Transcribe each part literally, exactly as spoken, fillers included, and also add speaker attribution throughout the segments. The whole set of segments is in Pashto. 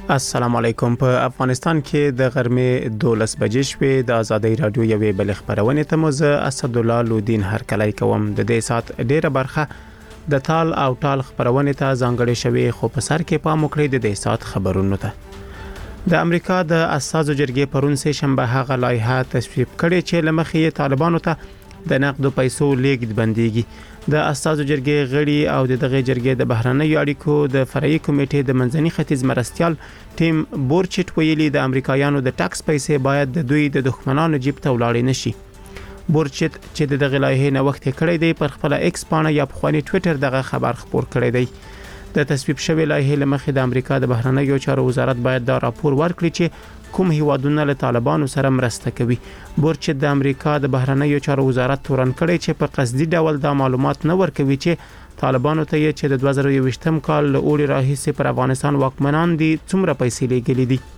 Speaker 1: السلام علیکم. په افغانستان کې د غرمې دولس بجې شوې. د ازادي رادیو یوې بل خبرونه ته موزه اسد الله لودین هرکلی کوم. د دې سات ډیره برخه د تال او ټال خبرونه ته ځانګړې شوې، خو په سر کې پام وکړئ د دې سات خبرونو ته. د امریکا د اساسو جرګې پرون سه شنبه هغه لایحه تصویب کړې چې لمخې طالبانو ته د نقدو پیسو لیږد بنديږي. د اساسو جرګې غړي او د دغه جرګې د بهرنیو اړیکو د فرعي کمیټې د منځني ختیځ مرستيال ټیم بورچټ ویلي د امریکایانو د ټاکس پیسې باید د دوی د دښمنانو جیب ته ولاړ نشي. بورچټ چې د دغه لایحې نه وخت کړی دی پر خپل ایکس پاڼه یا په ټوئیټر دغه خبر خبر کړی دی. د تصویب شوی لایحې لمخې د امریکا د بهرنیو چارو وزارت باید دا راپور ورکړي چې کوم هیوادونه له طالبانو سره مرسته کوي. بورچټ د امریکا د بهرنیو چارو وزارت تورن کړی چې په قصدي ډول دا معلومات نه ورکوي چې طالبانو ته یې چې د دوه زره یوویشتم کال له اوړي راهیسې پر افغانستان واکمنان دي څومره پیسې لګولې دي.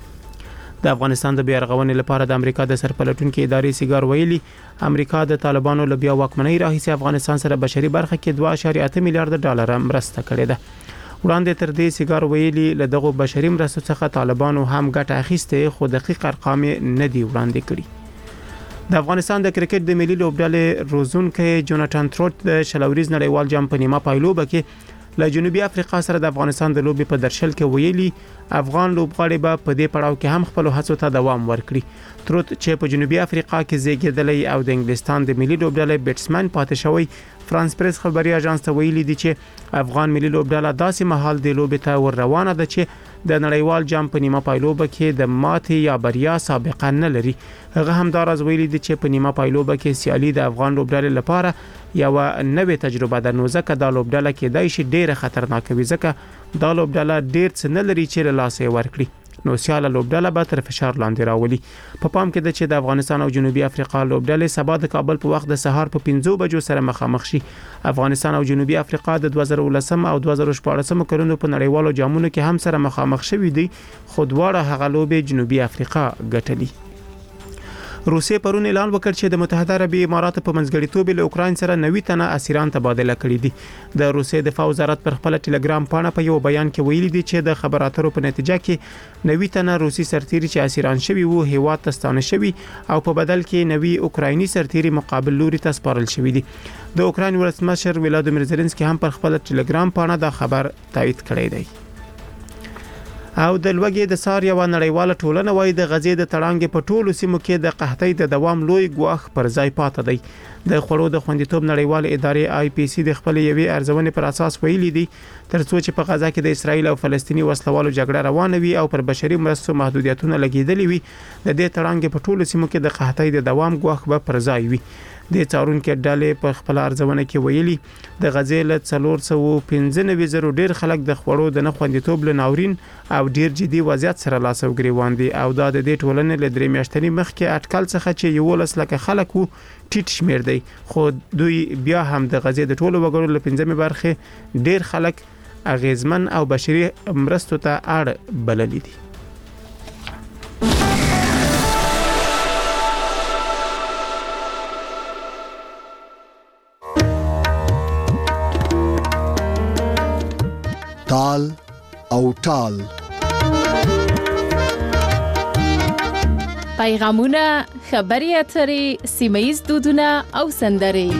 Speaker 1: د افغانستان د بیارغونې لپاره د امریکا د سرپلټونکو ادارې سیګار ویلي امریکا د طالبانو له بیا واکمنۍ راهیسې افغانستان سره بشري برخه کې دوه اعشاریه اته میلیارډ ډالر مرسته کړې ده. وړاندې تر دې سیګار ویلي له دغه بشري مرستو څخه طالبانو هم ګټه اخیسته، خو دقیق ارقام نه دی وړاندې کړي. د افغانستان د کرکټ د ملي لوبډلې روزونکو جوناتان تروت د شلوريز نړیوال جام په نیمه پایلوبه کې له جنوبي افریقا سره د افغانستان د لوبي په درشل کې ویلي افغان لوبغاړي به په دې پړاو کې هم خپل هڅو ته دوام ورکړي. تروت چې په جنوبي افریقا کې زیږیدلی او د انګلستان د ملي لوبډلې بیټسمن پاتې شوی، فرانس پریس خبري اژانس ته ویلي دي چې افغان ملي لوبډله داسې مهال د لوبي ته ور روانه ده چې د نړیوال جام په نیمه پایلوبه کې د ماتې یا بریا سابقه نه لري. هغه هم دا راز ویلي دي چې په نیمه پایلوبه کې سیالي د افغان لوبډلې لپاره یو نوې تجربه ده، نو ځکه دا لوبډله کې دای شي ډیره خطرناک وي، ځکه دا لوبډله ډیر څه نه لري چې له لاسه ورکړي، نو سیاله لوبډله به تر فشار لاندې راولي. په پام کې ده چې د افغانستان او جنوبي افریقا لوبډلې سبا د کابل په وخت د سهار په پنځه بجو سره مخامخ شي. افغانستان او جنوبي افریقا د دوه زره ولسم او دوه زره شپاړسم کلونو په نړیوالو جامونو کې هم سره مخامخ شوي دي، خو دواړه هغه لوبې جنوبي افریقا ګټلي. روسیې پرون اعلان وکړ چې د متحده عربي اماراتو په منځګړیتوب له اوکراین سره نوي تنه اسیران تبادله کړي دي. د روسیې دفاع وزارت پر خپل ټلګرام پاڼه په یو بیان کې ویلي دي چې د خبرو اترو په نتیجه کې نوي تنه روسي سرتیري چې اسیران شوي وو هیواد ته ستانه شوي او په بدل کې نوي اوکرایني سرتیري مقابل لوري ته سپارل شوي دي. د اوکراین ولسمشر ولادیمیر زيلنسکي هم پر خپل ټلګرام پاڼه دا خبر تایید کړی دی. او د لوګي د سار یو نړیواله ټولنه وای د غزې د تړانګې په ټولو سیمو کې د قحطۍ د دوام لوی ګواښ پر ځای پاتې دی. د خړو د خوندیتوب نړیوال ادارې آی پی سی د خپل یوې ارزونې پر اساس ویلي دي ترڅو چې په غزا کې د اسرایل او فلسطینی وسلوالو جګړه روانه وي او پر بشري مرستو محدودیتونه لګیدلې وي، د دې تړانګې په ټولو سیمو کې د قحطۍ د دوام ګواښ به پر ځای وي. د څارونکو ډلې په خپل ارزونه کې ویلي د غزې له څلور سوه او پنځه نوي زره ډیر خلک د خړو د نه خوندیتوب له ناورین او ډیر جدي وضعیت سره لاس او ګریوان دي، او دا د دې ټولنې له درې میاشتنی مخکې اټکل څخه چې یو لس لکه خلک وو ټیټ شمیر دی، خو دوی بیا هم د غزې د ټولو وګړو له پنځمه برخه ډیر خلک اغیزمن او بشري مرستو ته اړ بللی دي.
Speaker 2: تال او ټال
Speaker 3: پیغامونه، خبري اترې، سیمه‌ییز دودونه او سندرې.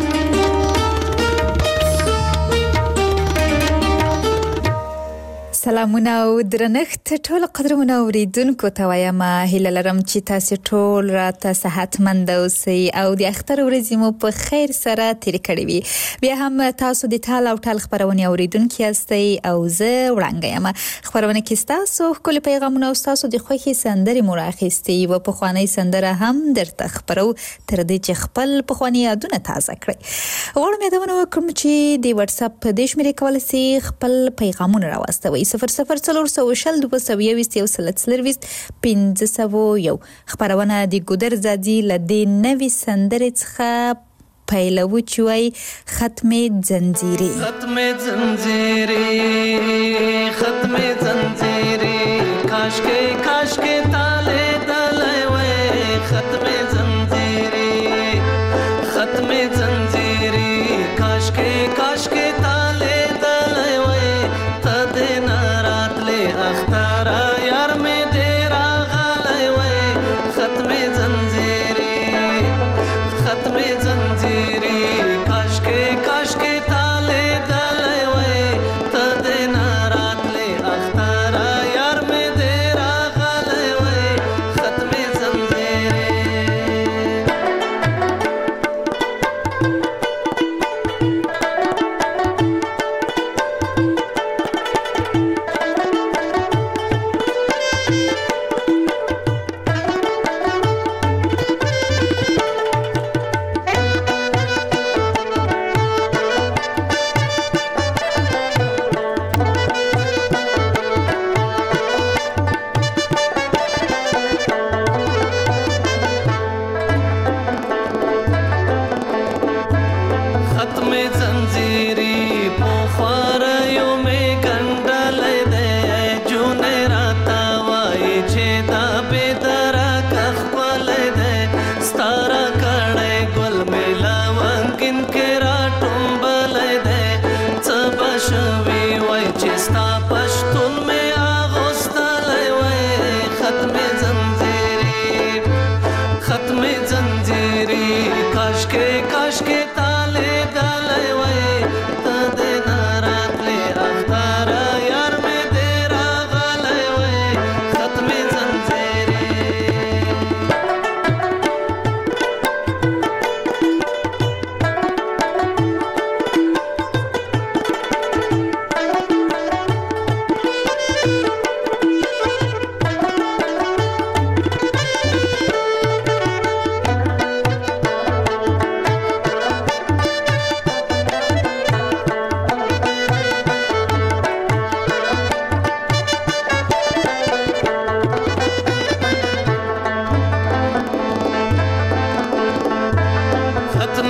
Speaker 4: سلامونه او درنښت ټول قدرمنو اوریدونکو ته وایم، هیله لرم چې تاسو ټول راته صحتمند اوسئ او د اختر ورځې مو په خیر سره تیر کړی وي. بیا هم تاسو د تال او ټال خبرونه اوریدونکو یاستئ او زه وړاندې یم. خبرونه کې تاسو خپل پیغامونه او تاسو د خوښي سندرې مو راخېستي و په خواني سندره هم درته خبرو تر دې چې خپل په خواني یادونه تازه کړئ. غواړم یادونه وکړم چې د واتس اپ د شمیرې کول سي خپل پیغامونه راوستوي صفر صفر څلور سوه شل دوه سوه یوویشت یو سل څلرویشت پنځه سوه یو. خبرونه د ګودر زادي له دې نوې سندرې څخه پیلوو چې وایي ختم زنجیرې.
Speaker 5: ختم زنجیرې ختم زنجیرې کاش کې کاش کې تاله تاله وای ختم زنجیرې ختم زنجیرې کاش کې کاش کې تاله تاله وای ته دې ناراتله اختر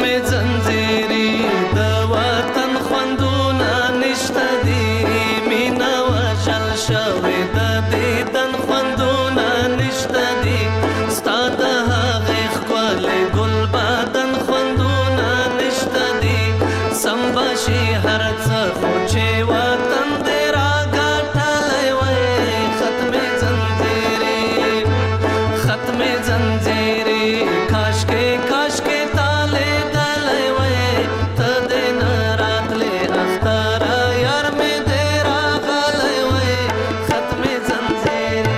Speaker 5: زنځيري د وطن خوندونه نشته دي مینا وشل شوي د دیدن خوندونه نشته دي ستاد هغه خپل ګل بدن خوندونه نشته دي سمبشي هر څه خو چې وطن دې راګټلې وای ختم زنځيري ختم زنځيري کاش کې کاش کې تاله دلې وای ته دې ناراتلې اختر یار مې دې راغلې وای ختم زنځيري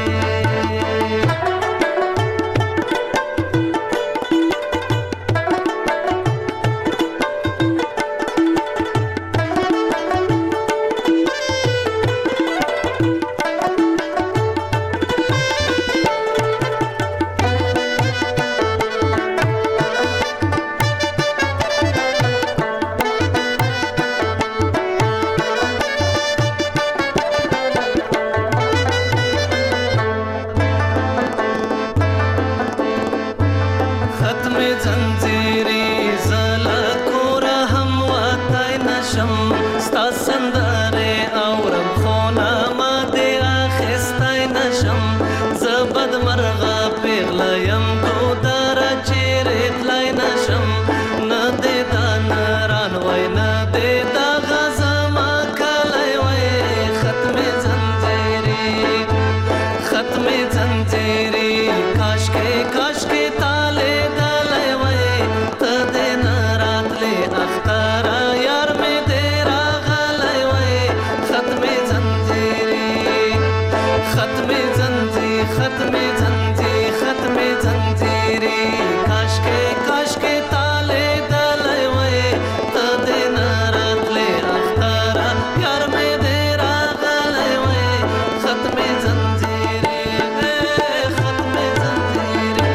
Speaker 5: ختم زنځيري زلا کور هم وتاي نشم ستا سندره اورم خونه ما دې اخستای نشم زبد مرغه پیغلا يم کو در چیرې تلای نشم نه دې دان ران وای نه دې دا غزما کلای وای ختم زنځيري ختم زنځيري کاش کې کاش کې تاله دلې وای ته دې ناراتلې اختر یار مې دې راغلې وای ختم زنځيري ختم زنځي ختم زنځي ختم زنځيري کاش کې کاش کې تاله دلې وای ته دې ناراتلې اختر یار مې دې راغلې وای ختم زنځيري ختم زنځيري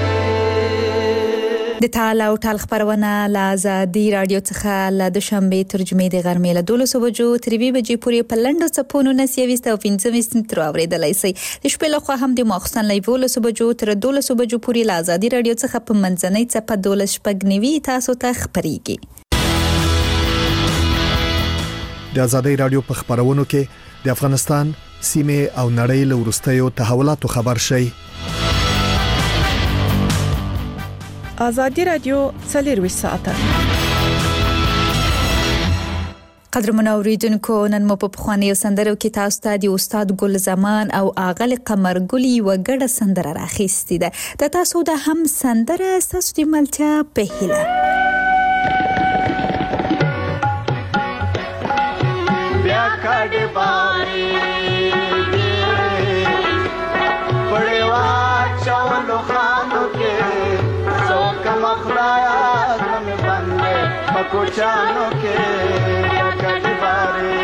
Speaker 4: د تال او ټال خبرونه له آزادي رادیو څخه له دوشنبه ترجمه د غرمې له دولسو بجو تر یوې بجې پورې په لنډو څپونو نسیويست او پنځه ویشت مترو اورېدلای شئ د شپې لخوا هم د ماخوستن له یولسو بجو تر دولسو بجو پورې له آزادي رادیو څخه په منځنۍ څپه دولس شپږ نوي تاسو ته خبريږي
Speaker 2: د آزادۍ رادیو په خبرونو کې د افغانستان سیمه او نړۍ له وروستیو تحولاتو خبر شي
Speaker 6: آزادي رادیو څلور ساعته
Speaker 4: قدرمن اوریدونکو نن مو په خواني سندرو کې تاسو ته د استاد ګل زمان او اغل قمر ګلی وګړه سندره راخېستې ده د تاسو د هم سندره تاسو د ملتیا په هیله
Speaker 7: بیا کډه باري پړوا چاولو خانو کې څوک مخرایا غم باندې پکوچانو کې کډه باري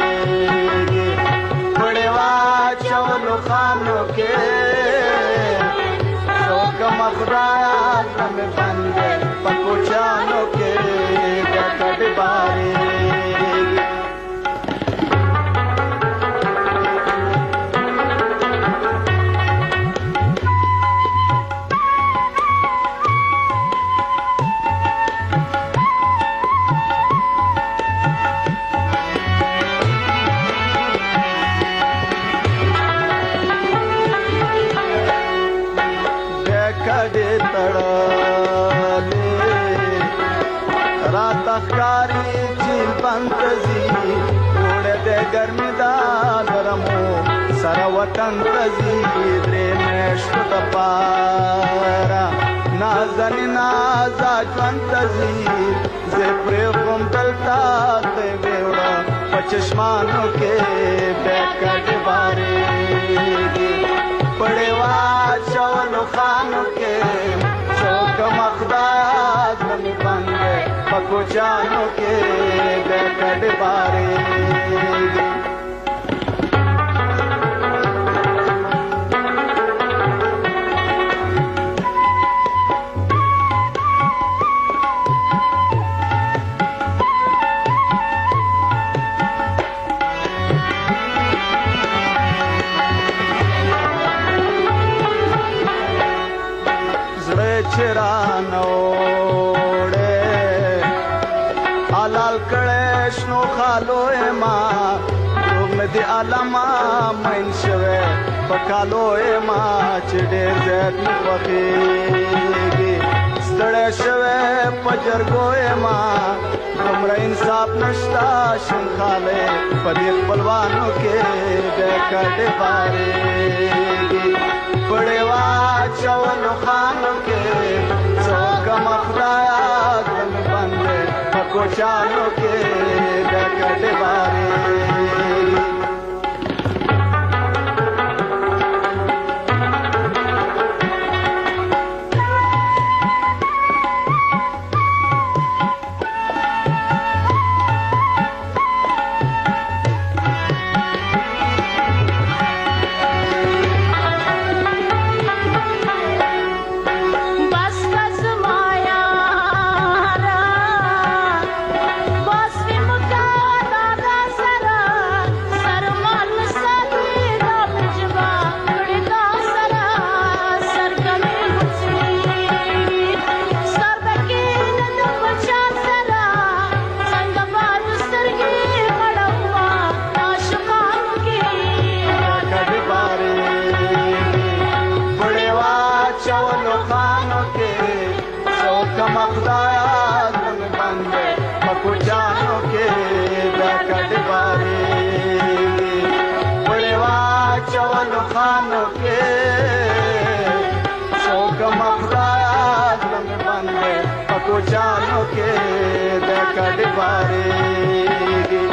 Speaker 7: پړوا چاولو خانو کې څوک مخرایا غم باندې پکوچانو کې کډه باري تخکاری چیل پنتزی اوڑے دے گرمی دا گرمو سر وطن تزی درے میشت دا پارا نازنی نازا جوان تزی زپری غم دلتا دے ویورا پچشمانوں کے بیکٹ بارے پڑے واچولو خانوں کے شوک مخداد نمی بندے پکو جانو کے بیکٹ بارے شنو خالو ما مدي علما من شوه پکالو ما چې ډېر زیات مخېږي ستړی شوه پجرګو ما همره انصاف نشتا شنخاله په دې خپلوانو کې د کډې بارېږي پړې واچولو خانو کې څوک مخدایا ګل باندې په کوچانو کې د کډې بارېږي جانو کې د کډې بارېږي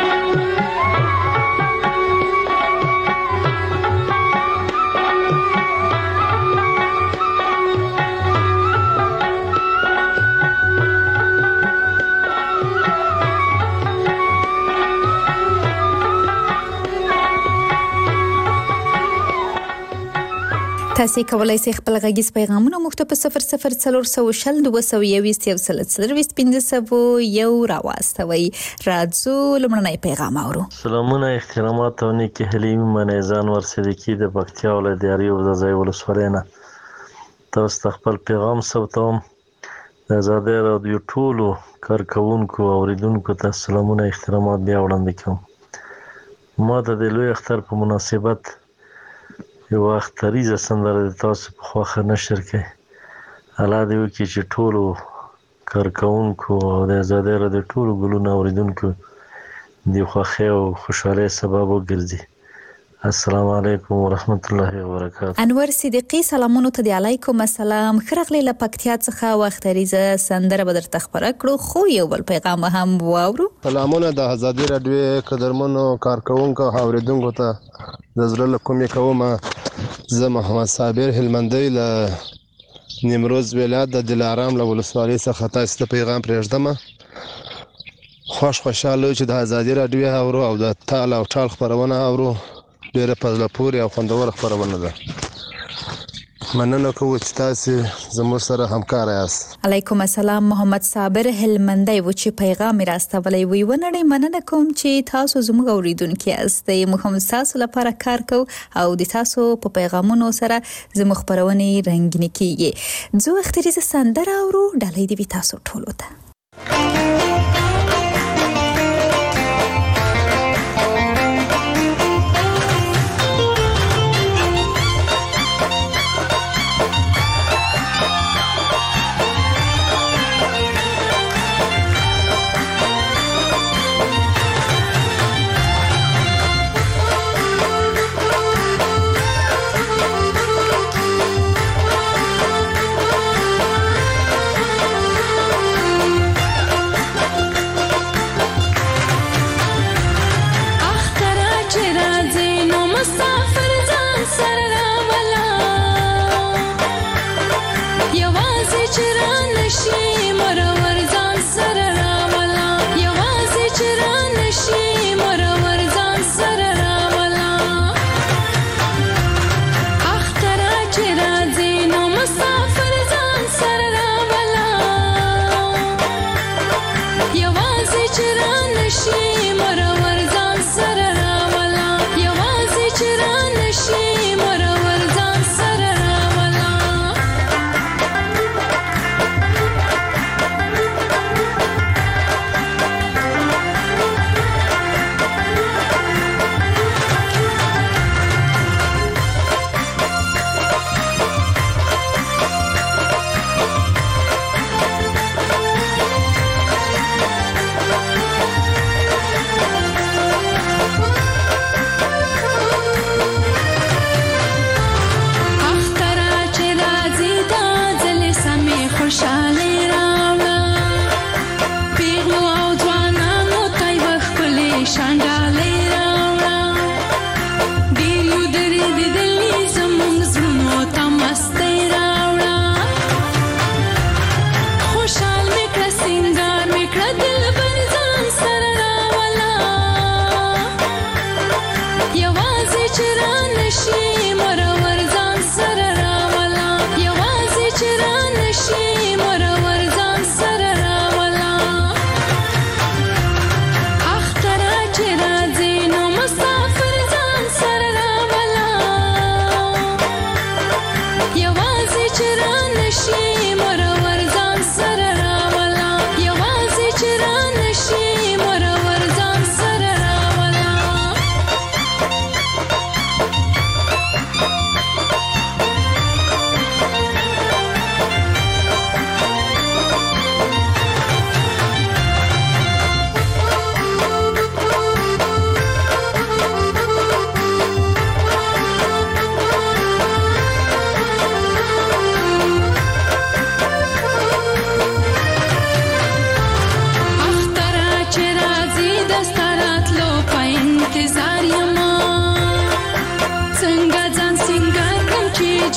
Speaker 4: تاسو کولای شئ خپل غږیز پیغامونه مو په صفر صفر څلور سوه شل دوه سوه یوویشت یو سل څلرویشت پنځه سوه یو راواستوي راځو لمړنی پیغام اورو.
Speaker 8: سلامونه احترامات او نیکی حلیم منیزان ورصدیقی د پکتیا ولایت دیاری او د ځای ولسوالۍ نه تاسو خپل پیغام ثبتوم. د آزادۍ رادیو ټولو کارکونکو او اوریدونکو ته سلامونه احترامات بیا وړاندې کوم. ما د لوی اختر په مناسبت یو اختریزه سندره د تاسو په خواخه نشر کړئ. الله دې وکړي چې ټولو کارکونکو او د آزادۍ رادیو ټولو ګلونه اوریدونکو د خوښۍ او خوشحالۍ سبب وګرځي. السلام علیکم ورحمت الله وبرکاته.
Speaker 4: انور صدیقی سلامونو ته دی علیکم السلام. خرغلی له پکتیا څخه واختریزه سندره به درته خبره کړو خو یو بل پیغام هم واورو.
Speaker 9: سلامونه د آزادۍ رادیو قدرمنو کارکونکو او اوریدونکو ته د زړه له کومې کوم. زه محمد صابر هلمندی له نیمروز ولایت د دلارام له ولسوالۍ څخه تاسو ته پیغام پرېږدم. خوش خوشاله چې د آزادۍ رادیو اورو او د تال او ټال خبرونه اورو. ډیره په زړه پورې او خوندوره خبرونه ده. مننه کوم چې تاسو زموږ سره همکار یاست.
Speaker 4: علیکم السلام. محمد صابر هلمندی و چې پیغام راستولی وی ونړی مننه کوم چې تاسو زموږ اوریدونکي یاست. موږ هم تاسو لپاره کار کوو او د تاسو په پیغامونو سره زموږ خبرونه رنگینې کیږي. زه اختریزه سندره اورو ډالۍ دی تاسو ټولو ته.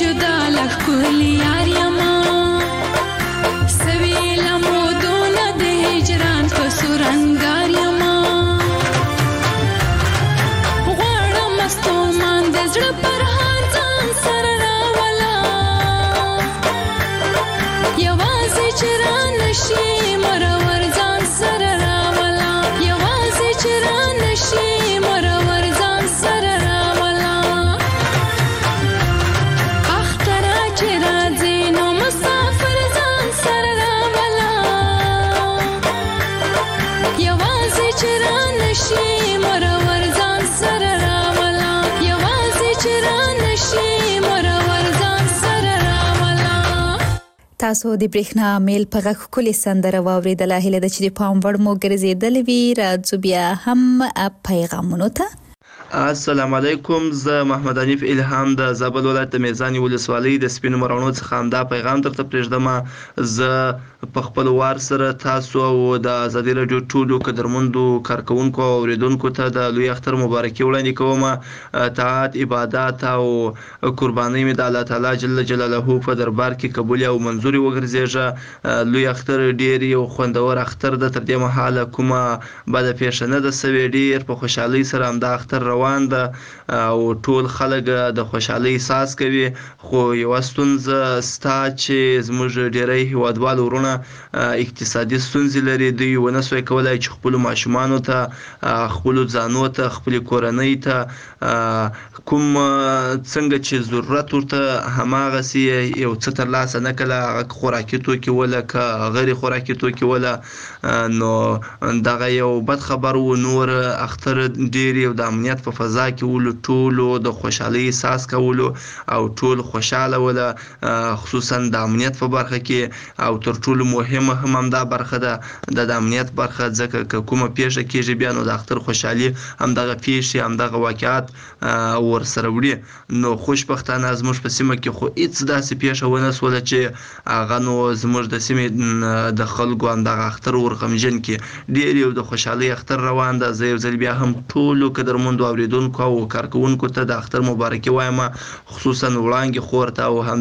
Speaker 10: جدا لخلی یارما سوي لمودون د هجران په سورنګار یما غواړم مستومان د زړه پر هر ځان سره راولا یوازې چران شي مرور ځان سره راولا یوازې چران شي مرور ځان سره راولا اختر چران زینو مسافر ځان سره راولا یوازې چران شي مرور ځان سره راولا یوازې چران شي مرور ځان سره راولا
Speaker 4: تاسو د برېښنا میل په غږ کولې سندره واوریدله هله د چې په پام وړ مو ګرځېدل وی راځو بیا هم پیغامونو ته
Speaker 11: السلام علیکم زه محمد حنیف الهام د زابل ولایت د میزانی ولسوالۍ د سپینو مرغانو څخه همدا پیغام درته پرېږدم. زه په خپل وار سره تاسو او د ازادي رادیو ټولو قدرمندو کارکونکو او اوریدونکو ته د لوی اختر مبارکي وړاندې کوم. طاعت عبادت او قرباني مې د الله تعالی جل جلاله په دربار کې قبول او منظور وګرځېږي. لوی اختر ډیر یو خوندور اختر د تر دې مهاله کومه بد پیښه نه ده سوي. ډیر په خوشحالي سره همدا اختر روان ده او ټول خلک د خوشحالي احساس کوي. خو یو ستونزه ستا چې زموږ ډیری هیوادوال ورونه اقتصادي ستونزې لري. دوی ونه سوی کولای چې خپل ماشومانو ته خپل ځانو ته خپل کورنۍ ته کوم څنګه چې ضرورت ورته هماغه سي یو څه تر لاسه نه کله خوراکي توکي ولا که غیر خوراکي توکي ولا نو دغه یو بد خبر و. نور اختر ډیر یو د امنیت په فضا کې ول ټولو د خوشحالي احساس کولو او ټول خوشاله ولا خصوصا د امنیت په برخه کې او تر ټولو مهمه هم همدا برخه ده د امنیت برخه. ځکه کومه پیښه کېږي بیا نو د اختر خوشحالي هم دغه پیښې هم دغه واقعات ور سره وړي. نو خوشبختانه زموږ په سیمه کې خو هیڅ داسې پیښه ونه سوله چې هغه نو زموږ د سیمې د خلکو هم دغه اختر ورغمجن کې ډیر یو د خوشحالي اختر روان ده. زه یو ځل بیا هم ټولو قدرمندو اوریدونکو او کارکونکو ته د اختر مبارکي وایم، خصوصا وړاندې خور ته او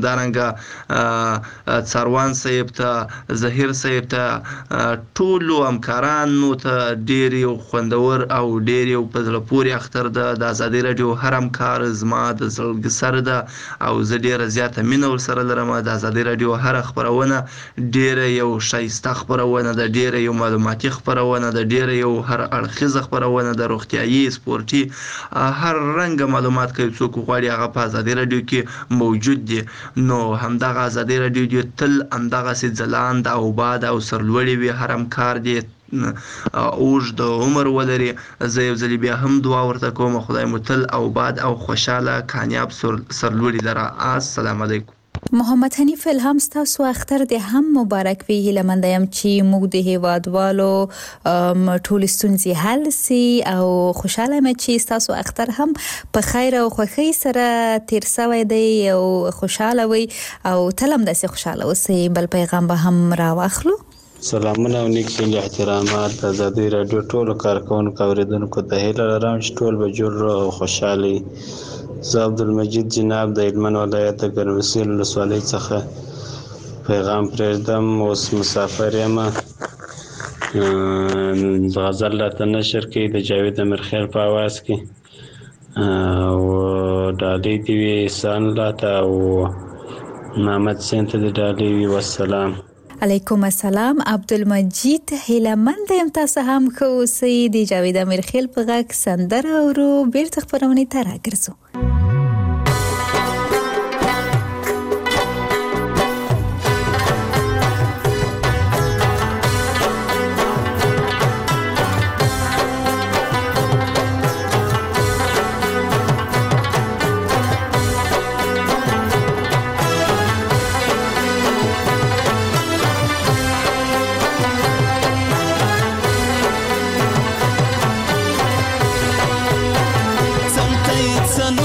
Speaker 11: همدارنګه څاروان صاحب ته ظهیر صاحب ته ټولو همکارانو ته ډیر یو خوندور او ډیر یو په زړه پورې اختر ده. د ازادي رادیو هر همکار زما د زړګي سره ده او زه ډیره زیاته مینه ورسره لرم. د ازادي رادیو هر خبرونه ډیره یو ښایسته خبرونه ده، ډیره یو معلوماتي خبرونه ده، ډیره یو هر اړخیزه خبرونه ده، روغتیایي سپورتي هر رنګ معلومات کوي. څوک غواړي هغه په ازادي رادیو کې موجود دي. نو همدغه ازادي رادیو تل همدغه سي ځلاند او باد او سرلوړي وي. هر همکار دي اوږد عمر ولري. زه یو ځل بیا هم دعا ورته کوم خدای مو تل او باد او خوشاله کامیاب سرلوړي لره. السلام علیکم.
Speaker 4: محمد حنیف الهام ستاسو اختر د هم مبارک وي. هیله مند یم چې موږ د هیوادوالو ټول ستونزې حل سي او خوشاله یم چې ستاسو اختر هم په خیر او خوښۍ سره تیر شوی دی او خوشاله وي او تلم داسې خوشاله اوسئ. بل پیغام به هم راواخلو.
Speaker 12: سلامونه او نیک هیلې احترامات د ازادي رادیو ټولو کارکونکو اوریدونکو ته هیله لرم چې ټول به جوړ او خوشحالي. زه عبدالمجید جناب د هلمند ولایت د ګرمسیر ولسوالۍ څخه پیغام پرېږدم. اوس مسافر یم. غزل راته نشر کوي د جاوید امیرخیل په اواز کې او ډالۍ دې وي احسان راته او محمد حسین ته د ډالۍ وي. والسلام
Speaker 4: علیکم السلام. عبدالمجید هیله مند یم تاسو هم ښه اوسئ. د جاوید امیرخیل په غږ سندره اورو. بیرته خپرونې ته راګرځو.
Speaker 5: Some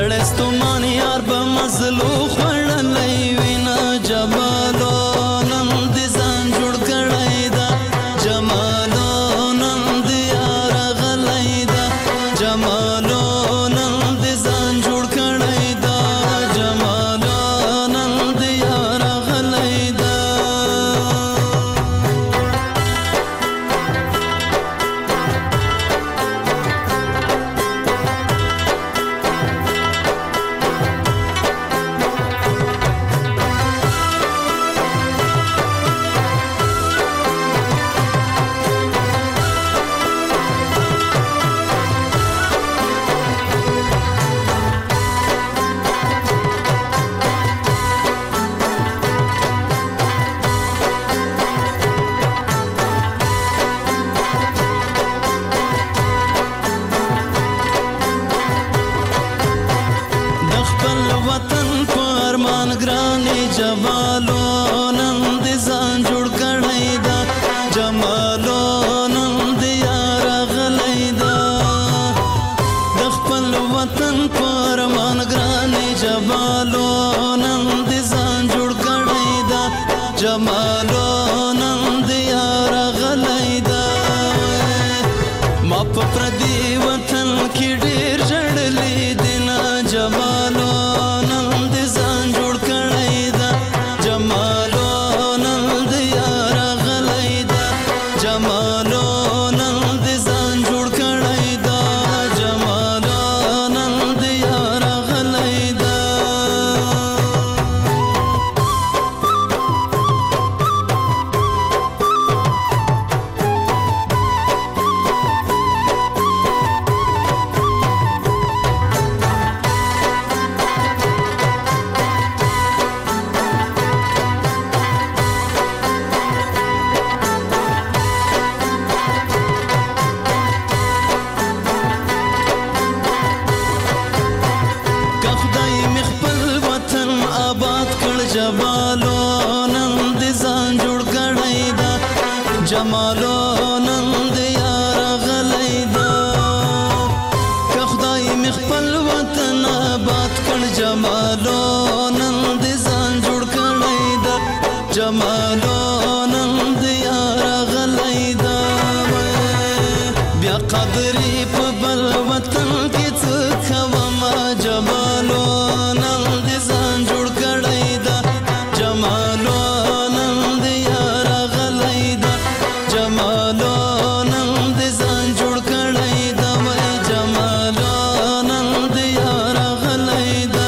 Speaker 5: ستړستومان یار به مزلو خوړلی وینا جمالو نن دې ځان جوړ کړی دا جمالو نن دې یار غلی دا جمالو نن دې ځان جوړ کړی دا جمالو نن دې یار غلی دا جمالو نن دې ځان جوړ کړی دا جمالو نن دې یار غلی دا د خپل وطن پر مان ګرانې جمالو نن دې ځان جوړ کړی دا جمالو نن دې یار غلی دا ما په پردي وطن کې ډېر ژړلې دي نه جمالو نن دې ځان جوړ کړی دا جمالو نن دې یار غلی دا جمالو نن دې ځان جوړ کړی دا جمالو نن دې یار غلی دا جمالو نن دې ځان جوړ کړی دا جمالو نن دې یار غلی دا که خدای مې خپل وطن آباد کړ جمالو نن دې ځان جوړ کړی دا جمالو نن دې یار غلی دا بیا قدرې په بل وطن کې څه کوم جمالو نن دې ځان جوړ کړی دا جمالو نن دې یار غلی دا جمالو نن دې ځان جوړ کړی دا جمالو نن دې یار غلی دا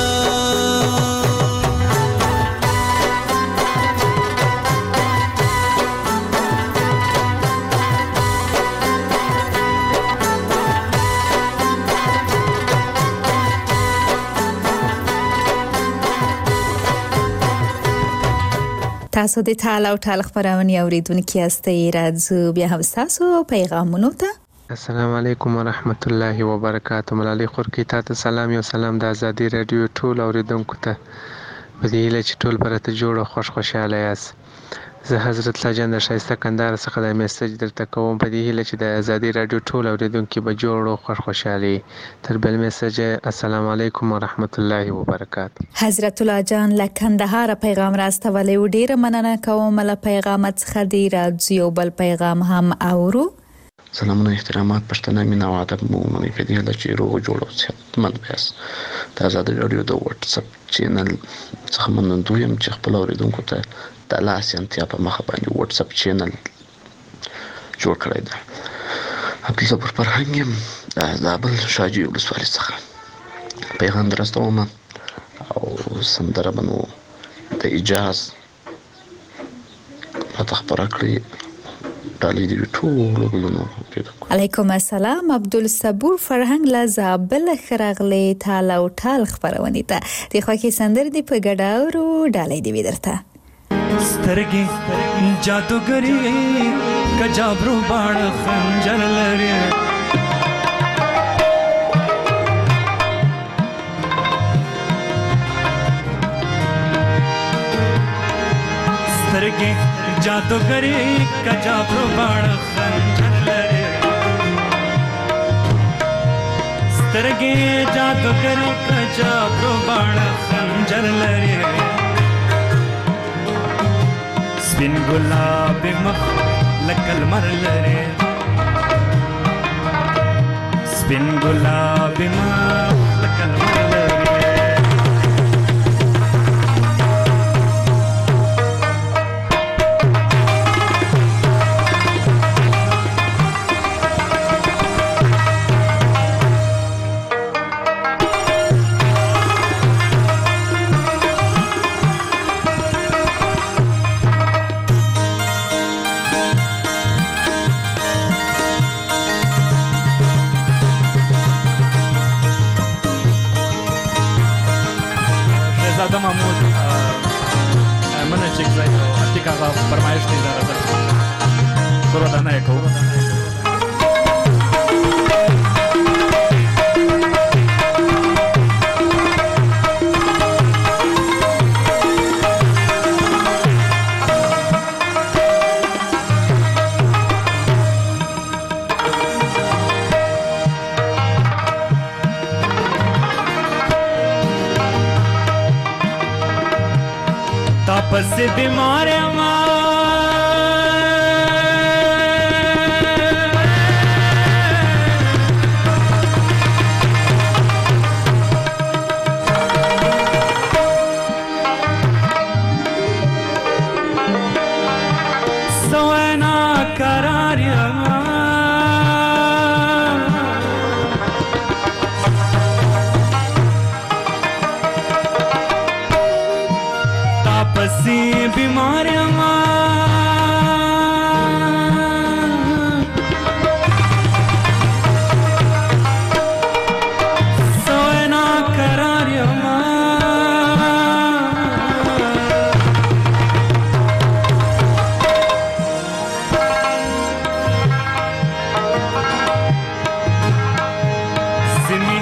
Speaker 4: تاسو د تعال او تعال خبرونه اوریدونکو یاستئ راځو بیا هم تاسو پیغامونو ته
Speaker 13: السلام علیکم ورحمت الله وبرکاته ملالي خورکی تاسو سلام یو سلام د ازادي رادیو ټول اوریدونکو ته په دې لچ ټول برته جوړ خوش خوشاله یاست زه حضرت لاجند شایسته کندهار څخه د میسج درته کوم په دې لچ د ازادي رادیو ټول اوریدونکو به جوړ خوش خوشاله تر بل میسج السلام علیکم ورحمت الله وبرکاته
Speaker 4: حضرت لاجان لکندهار پیغام راستولې ډیره مننه کوم له پیغام څخه دی راځي او بل پیغام هم اورو
Speaker 14: سلامونه احترامات پښتنه مینا او ادب مو منې په دې لچ روغ جوړ او صحتمند بیاس د ازادي رادیو د واتس اپ چینل څخه منندویم چې خپل اوریدونکو ته د لاسنتیا په مخ باندې واتس اپ چینل جوړ کړی دی عبدالصبر فرهنګ یم د زابل شاجي ولسوالۍ څخه پیغام درستوم او سندره بنو د اجاز پته خبره کړی ډالې دی ټول غلونو
Speaker 4: علیکم السلام عبدالصبر فرهنګ لا زابل خرغلی تعال او تعال خبرونه ته د خوکي سندر دی په ګډاورو ډالې دی ودرته
Speaker 15: سترګې جادوګری کجابرو باڼ خنجر لري سترګې جادوګری کجابرو باڼ خنجر لري سترګې جادوګرې کجابرو باڼ خنجر لري سپین ګلابي مخ لکه لمر لري سپین ګلابي مخ لکه لمر لري
Speaker 16: شهزاده محمود منه چې ځای اتیکا فرمایش دی راځي کورو دا نه کوو
Speaker 15: तापस बीमार सोना करार तापसी बीमारियां सोना करारियां जिमी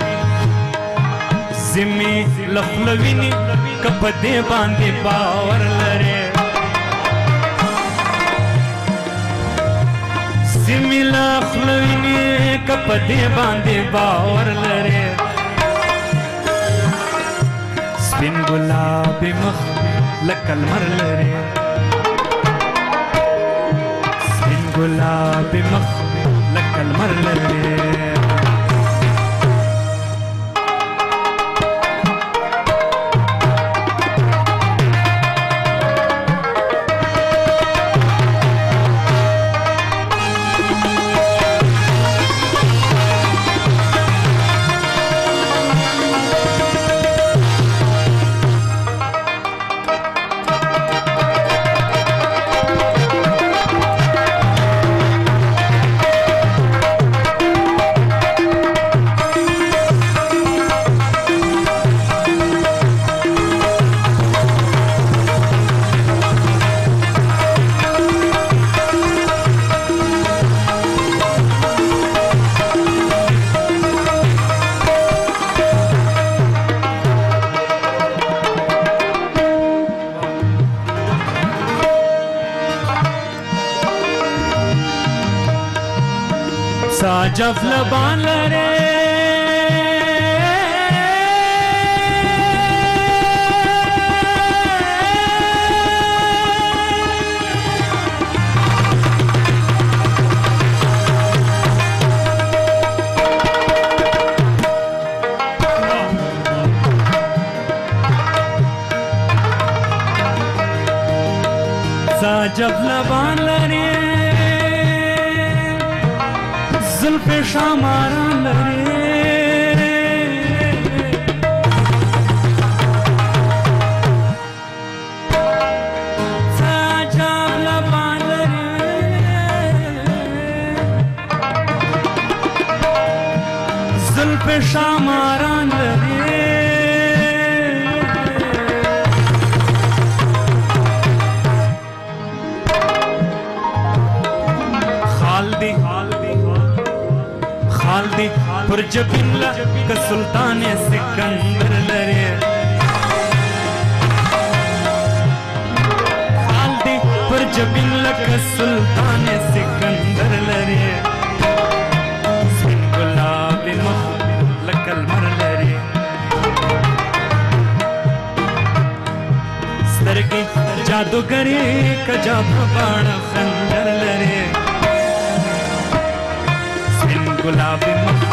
Speaker 15: जिमी लखलविनी कपदे बांधे बावर लरे सिमिला खलविनी कपदे बांधे बावर लरे स्पिन गुलाबी मख लकल मर लरे स्पिन गुलाबी मख लकल मर लरे साजफ लबान लरे साजफ लबान लरे जुल्फ़े शामारा लरे साजब लबान लरे जुल्फ़े शामारा लरे खालदी खालदी पुरजबिल्ला का सुल्तान सिकंदर लरे खालदी पुरजबिल्ला का सुल्तान सिकंदर लरे स्पिन गुलाबी मख जादूगरी कजा बाण खंजर लरे स्पिन गुलाबी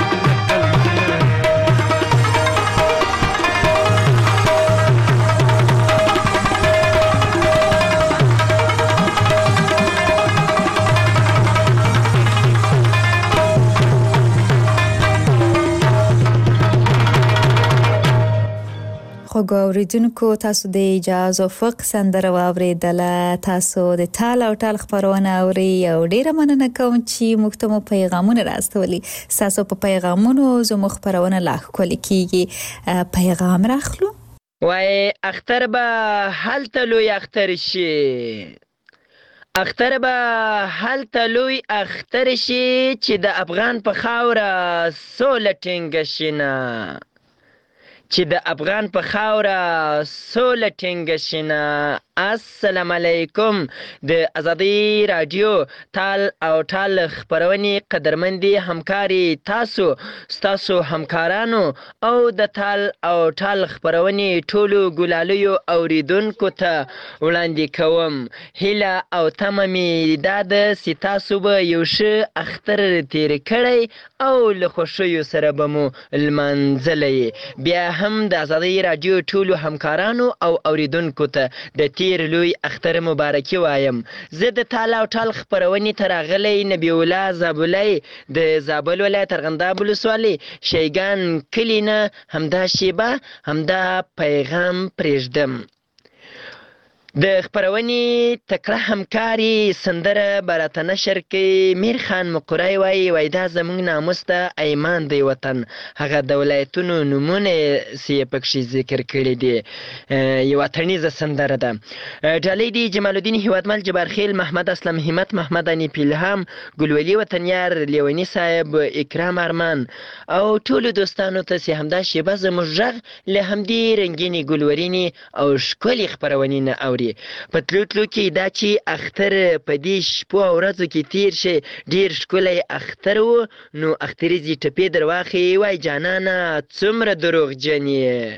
Speaker 4: خو ګوریدونکو تاسو د اجازه فق سندره واوریدله تاسو د تال او ټال خبرونه اوري او ډیره مننه کوم چې موږ ته مو پیغامونه راستولي تاسو په پیغامونو زموږ خبرونه لا ښکلي کیږي پیغام راخلو
Speaker 17: وای اختر به هلته لوی اختر شي اختر به هلته لوی اختر شي چې د افغان په خاوره سوله ټینګه شي نه چې د افغان په خاوره سوله ټینګه شي نه السلام علیکم د ازادي رادیو تال او ټال خبرونې قدرمندي همکاري تاسو ستاسو همکارانو او د تال او ټال خبرونې ټولو ګلالیو اوریدونکو ته وړاندې کوم هیله او تمه مې دا ده چې تاسو به یو ښه اختر تیر کړی او له خوښیو سره به مو لمانځلی بیا هم د ازادي رادیو ټولو همکارانو او اوریدونکو ته د تیر لوی اختر مبارکي وایم زه د تال او ټال خبرونې ته راغلی نبی الله زابلی د زابل ولایت ارغنداب ولسوالۍ شیګان کلي نه همدا شیبه همدا پیغام پرېږدم د خبرونې تکړه همکاري سندره به راته نشر کوي میر خان مقری وایي وایي دا زموږ ناموس ته ایمان دی وطن هغه د ولایتونو نومونه چې یې پکښې ذکر کړي دي یوه وطنیزه سندره ده ډالۍ دي جمال الدین هیوادمل جبارخیل محمد اسلم همت محمد انیف الهام ګلولي وطنیار لیوني صاحب اکرام ارمان او ټولو دوستانو ته چې همدا شیبه زموږ غږ له همدې رنګینې ګلورینې او ښکلې خپرونې نه اوري په تلو تلو کې دا چې اختر په دې شپو او ورځو کې تیر شي ډېر ښکلی اختر و نو اختریزې ټپې در واخلې وای جانانه څومره دروغجن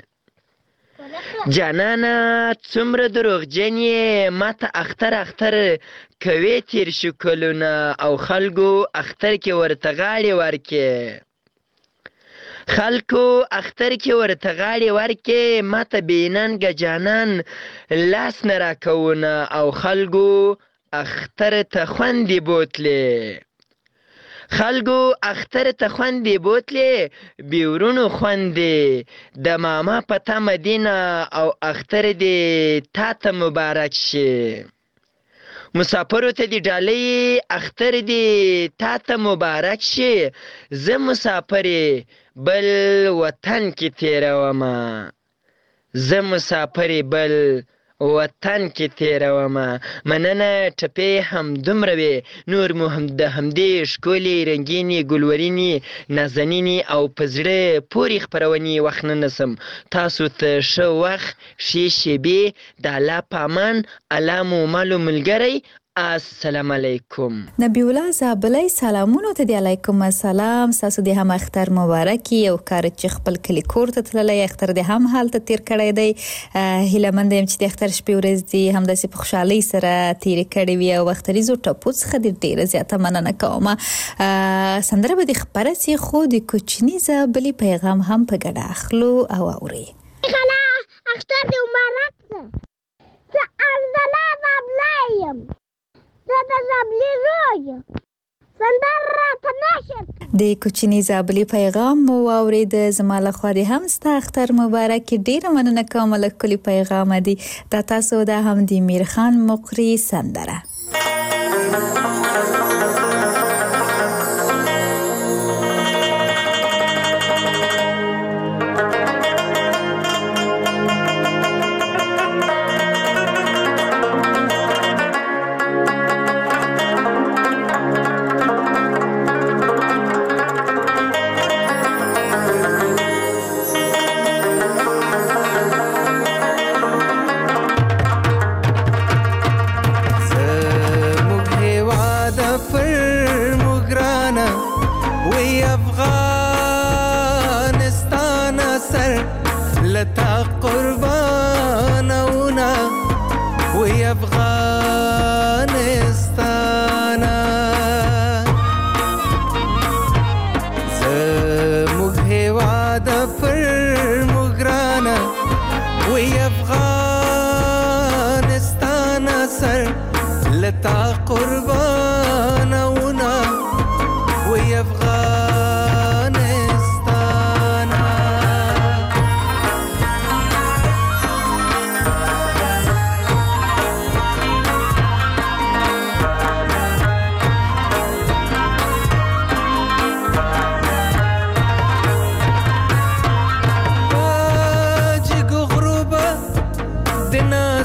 Speaker 17: یې جانانه څومره دروغجن یې ما ته اختر اختر کوې تیر شو کلونه او خلکو اختر کې ورته غاړې ورکې خلکو اختر کې ورته غاړې ورکې ما ته بېننګه جانان لاس نه راکوونه او خلکو اختر ته خوندې بوتلې خلکو اختر ته خوندې بوتلې بیورونو خوندې د ماما په تمه دینه او اختر دې تا ته مبارک شي مسافرو ته دی ډالۍ اختر دی تا ته مبارک شي زه مسافر بل وطن کې تیرومه زه مسافر بل وطن کې تیرومه مننه ټپې همدومره وې نور مو هم د همدې ښکلې رنګینې ګلورینې نازنینې او په زړه پورې خپرونې وخت نه نسم تاسو ته ښه وخت ښې شیبې د الله په امان الله مو مالو ملګری السلام علیکم
Speaker 4: نبی الله زابلی سلامونو ته دی علیکم السلام تاسو د هم اختر مبارکي او کار چې خپل کلی کور ته تللی اختر د هم حالت تیر کړی دی هیله مند یم چې د اختر شپې ورځ دی هم د په خوشحالۍ سره تیر کړی وي او اختریزو ټپو څخه د ډیره زیاته مننه کوم سندره به د خبره سي خو د کوچنی زابلی پیغام هم په ګډه اخلو او اوري
Speaker 18: خلا اختر د مبارک ته ته ارزلا زابلی زه د زابلی روی سندره راته نشر
Speaker 4: د کوچنی زابلی پیغام مو واورید زما له خوا د هم ستا اختر مبارک ډیره مننه کوم له کلی پیغام دی دا تاسو د هم د میر خان مقری سندره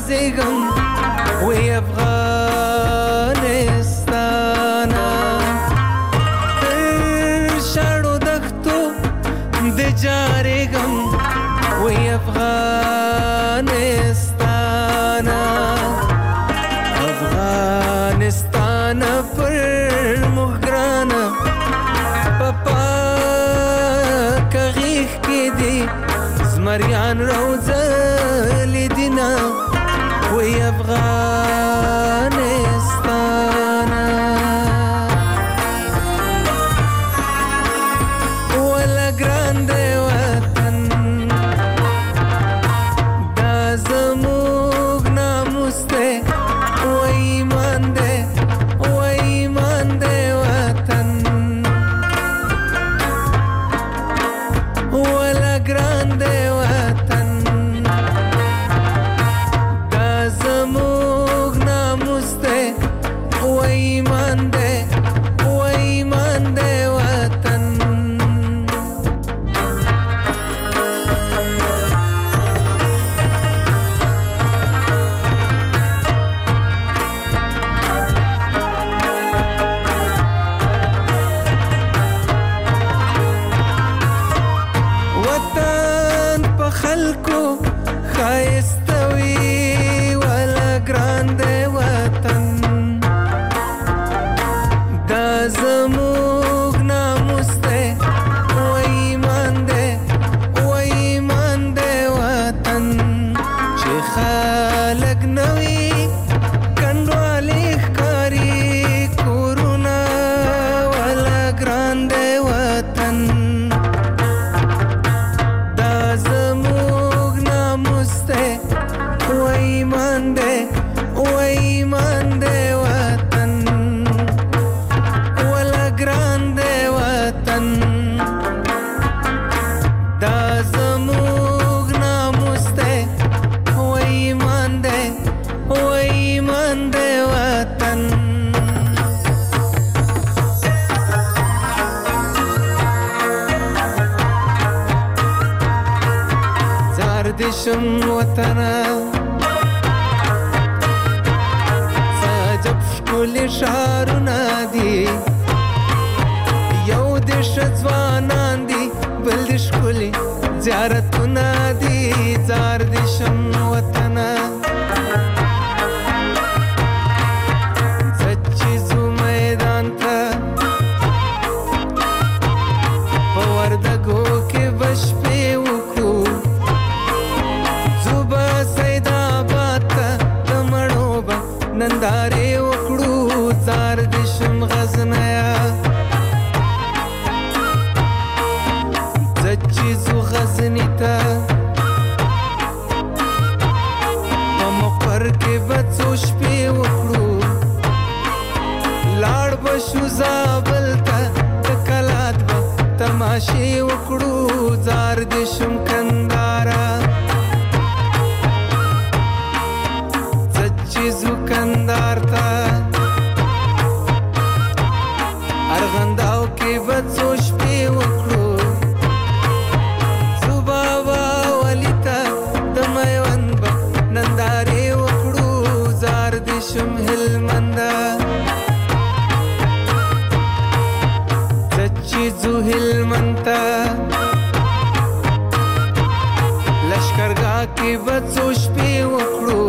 Speaker 19: زیګم وی افغانستان شړو دښتو د جارېګم وی افغانستان افغانستان پر مغران پپا کغیخ کې دی زمریان روزل دینا وی افغانستان ولا ګران دی وطن دا زموږ ناموس دی و ایمان دی و ایمان دی وطن ولا ګران دی وطن دا زموږ ناموس دی و ایمان دی و ایمان دی وطن وطن په خلکو ښایسته وي ولا ګران دی وطن دا زموږ ناموس دی و ایمان دی و ایمان دی وطن چې خلک نه وي کنډوالې ښکاري کورونه ولا ګران دی وطن دا زموږ ناموس دی و ایمان دی و ایمان دی وطن ولا ګران دی وطن دا زموږ ناموس دی و ایمان دی و ایمان دی وطن زار دشم وطنه ساجب ښکلي ښارونه دي یو د ښه ځوانان دي بل د ښکلي زیارتونه دي زار دشم وطنه زه چې ځو میدان ته په وردګو کې به شپې وکړو زوبا سیدآباد ته د مڼو به نندارې وکړو زار دشم غزنیه زه چې ځو غزني ته په مقر کې به څو شپې وکړو لاړ به شو زابل ته د کلات به تماشې وکړو زار دشم کندهاره زه چې ځو کندهار ته ارغنداو کې به څو شپې وکړو ځو بابا ولي ته د میوند به نندارې وکړو زار دشم هلمنده زه چې ځو هلمند ته لښکرګاه کې به څو شپې وکړو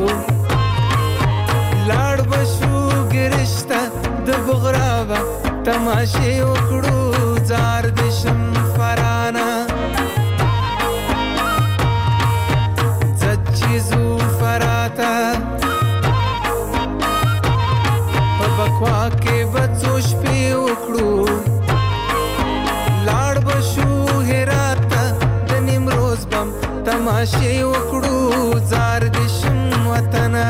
Speaker 19: لاړ به شو ګرشت ته د بغرا به تماشې وکړو زار دشم فرانه زه چې ځو فراه ته په بکوا کې به څو شپې وکړو لاړ به شو هرات ته د نیمروز بم تماشې وکړو زار دشم وطنه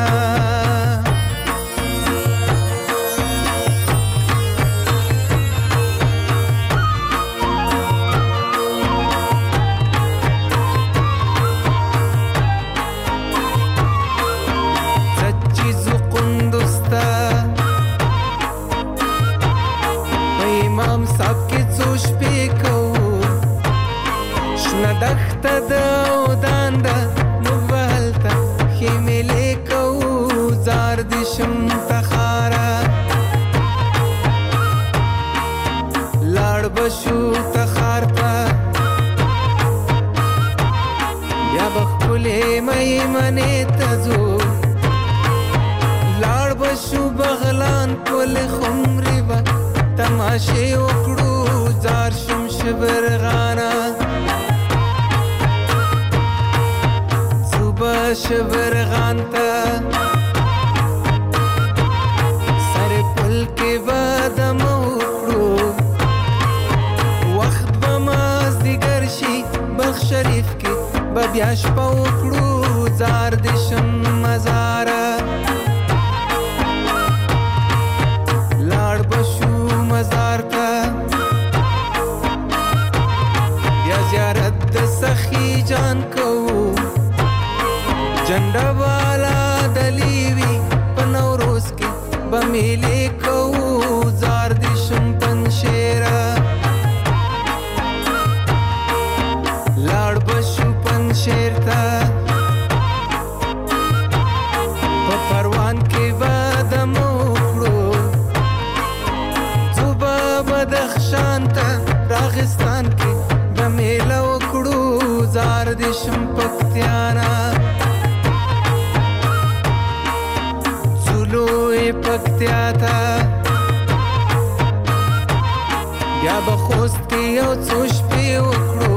Speaker 19: دښته د ودان ده موږ به هلته خیمې لیکو خپلې میمنې ته ځو لاړ به شو بغلان پل خمرې به تماشې وکړو زار شم شبرغانه ځو به شبرغان ته سر پل کې به دمه وکړو وخت به مازدیګر شي بلخ شریف کې به بیا شپه وکړو زار دې شم مزاره لاړ به شو مزار ته بیا زیارت د سخي جان کوو جنډه والا دلی وي په نوروز کې به میلې کوو زار دې شم پنشیره لاړ به شو پنشیر ته په پروان کې به دمه وکړو ځو به بدخشان ته راغستان کې به میله وکړو زار دې شم پکتیانا ځو لوی پکتیا ته بیا به خوست کې یو څو شپې وکړو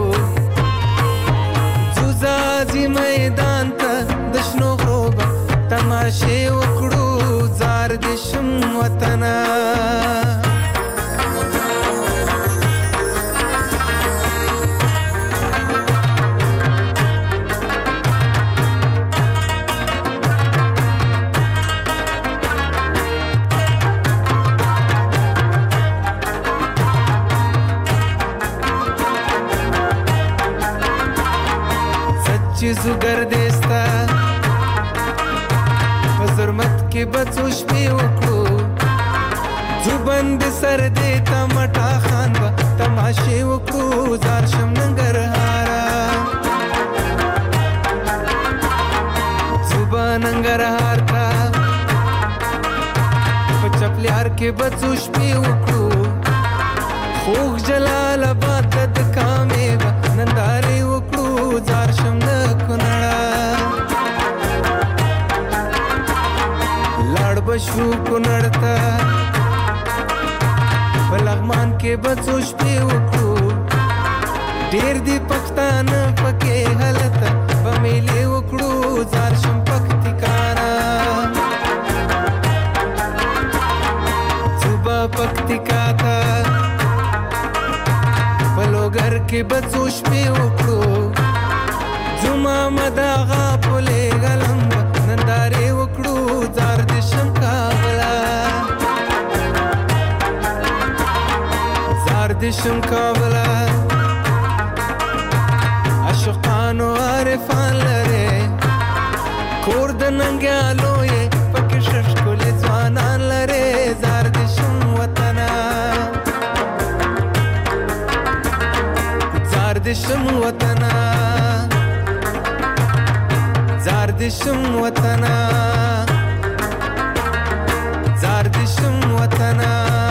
Speaker 19: ځو میدان ته د شنو غرو به تماشې وکړو زار دې شم وطنه چیزو گردستا پزرمت کې بچو شپې وکړو ځو بند سر دې تمټا خان با تماشې وکړو زار شم ننګرهارا ځو با ننګرهار تا په چپلیار کې بچو شپې وکړو خوږ جلال آباد د کامې با نندارې وکړو زار شم لاړ بشو کونړ ته په لغمان کې بڅو شپې وکړو ډېر دي پښتانه پکې هلته به میلې وکړو زار شم پکتیکانا ځو به پکتیکا ته په لوګر کې بڅو شپې وکړو زما مداغا پولې غلم نندارې وکړو زار دې شم کابلا زار دې شم کابلا عاشقانو عارفان لري کور د ننګیالو یې پکې ششکولې ځوانان لري زار دې شم وطنه زار دې شم وطنه زار دې شم وطنه زار دې شم وطنه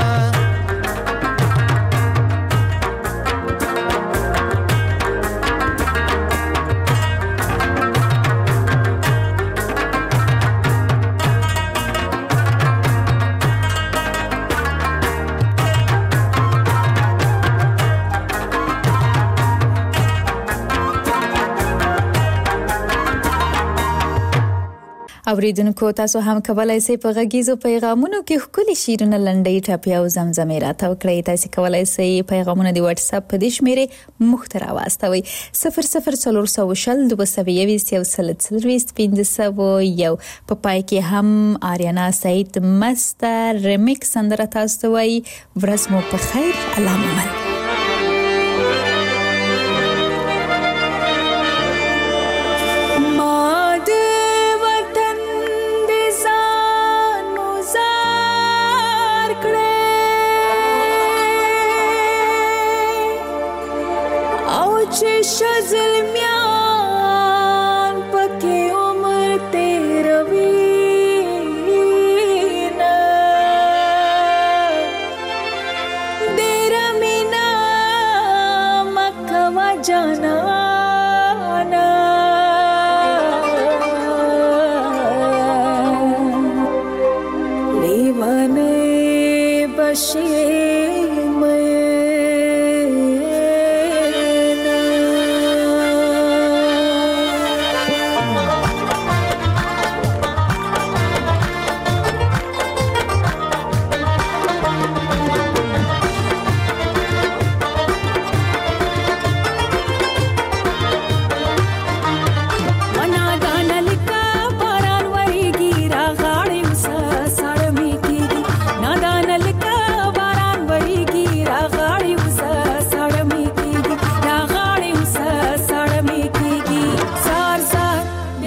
Speaker 4: اوریدونکو تاسو هم کولای شئ په غږیزو پیغامونو کې خپل شیرونه لنډۍ ټاپي او زمزمې راته وکړئ. تاسو کولای شئ پیغامونه د واتس اپ په دې شمیرې مختره واستوي صفر صفر څلور سوه شل دوه سوه یویشت یو سل څلوېښت پنځه سوه یو. په پای کې هم آریانا سعید مست ریمیکس سندره تاسو ته وایي ورځ مو په خیر الله مو
Speaker 10: Dera mina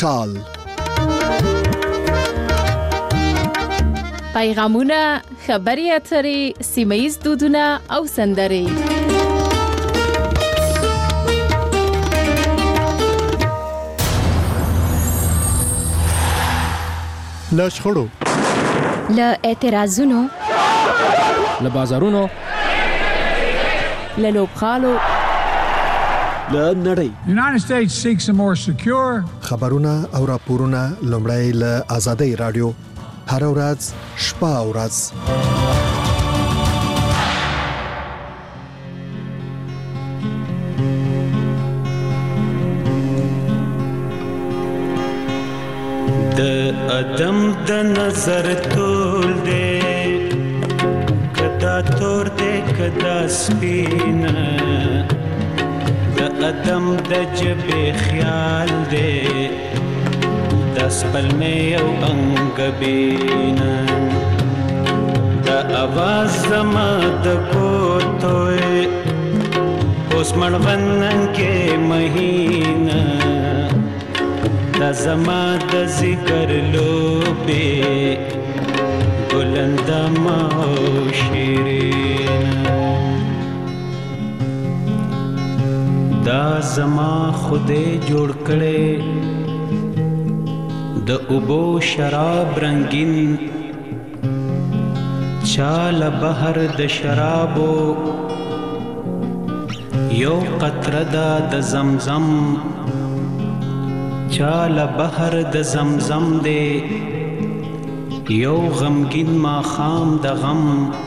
Speaker 2: ټال.
Speaker 3: پیغامونه، خبري اترې، سیمه‌ییز دودونه او سندرې.
Speaker 2: له شخړو،
Speaker 3: له اعتراضونو،
Speaker 16: له بازارونو،
Speaker 3: له لوبغالو،
Speaker 2: له نړۍ.
Speaker 20: The United States seeks a more secure.
Speaker 2: خبرونه او راپورونه لومړی له آزادۍ رادیو هر ورځ شپه او ورځ.
Speaker 5: د ادم د نظر تول دې کدا تور دې کدا سپینا د ادم د جبې خیال دې دس پل میں او انگ بینا دا آواز زما د کوتوئے اوس مړوندن کې مهینا دا زما د ذکر لوبې بلندما او شیرینا دا زما خوده جوړ کړي د اوبو شراب رنگین چال بحر د شرابو یو قطره دا د زمزم چال بحر د زمزم دے یو غمگین ما خام د غم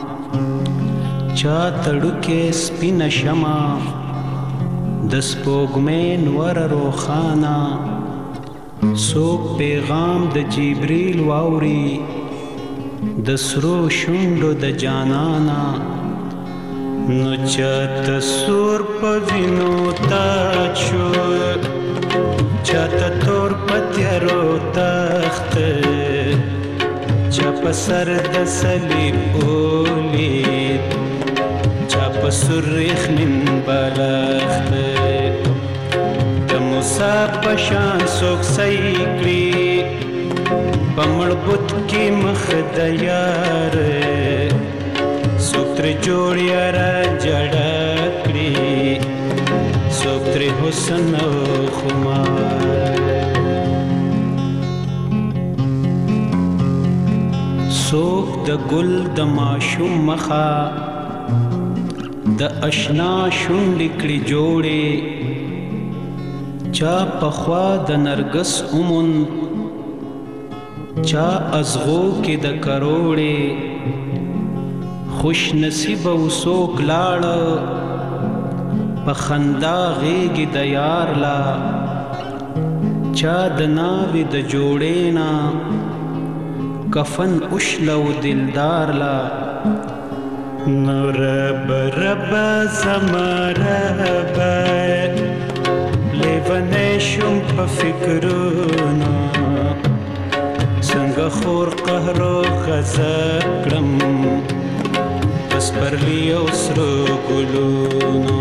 Speaker 5: چا تړوکې سپین شمع د سپوږمۍ نور روخانه څوک پیغام د جبرئیل واوري د سرو شونډو د جانانا نو چاته سور په وینو تاج شو چاته تور په تیارو تخت چا په سر د صلیب اولید چا په سر یخنین بالښت موسی پشان سوک صحیح کړي په مړبوت کې مخ د یار څوک ترې جوړ یاره جړه کړي څوک ترې حسن او خمار څوک د ګل د ماشوم مخه د اشنا شونډې کړي جوړې چا پخوا د نرګس اومن چا ازغو کې د کروڑې خوش نصیب وسوک لاړ په خندا غېږې د یار لا چا د ناوې د جوړې نه کفن اوشلو دلدار لا نو رب رب زما رب لیوانه شم په فکرونو څنګه خور قهر او غضب کړم پس پرلی او سرو ګلونو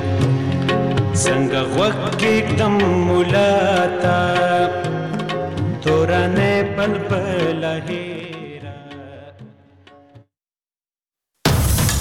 Speaker 5: څنګه غوږ کېږدم مولا ته تورانې بلبله